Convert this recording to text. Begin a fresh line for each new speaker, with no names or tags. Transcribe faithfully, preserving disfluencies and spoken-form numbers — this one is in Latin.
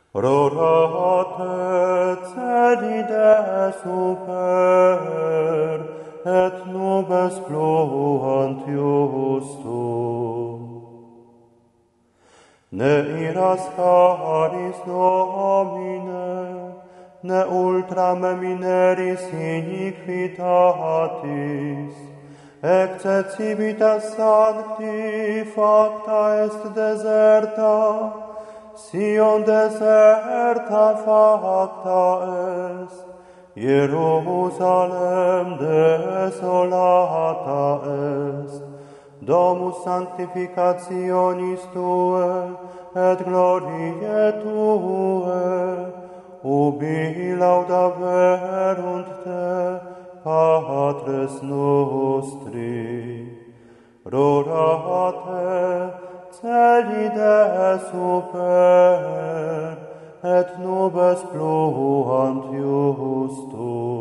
Rorate celi de super, et nubes pluant iustum. Ne iras caris Domine, ne ultra mineris iniquitatis, ecce civitas sancti facta est deserta, Sion deserta facta est, Jerusalem desolata est, domus sanctificationis Tue, et gloriae Tue, ubi laudaverunt Te, Patres nostri. Rorate celi de super, et nubes pluant iustum.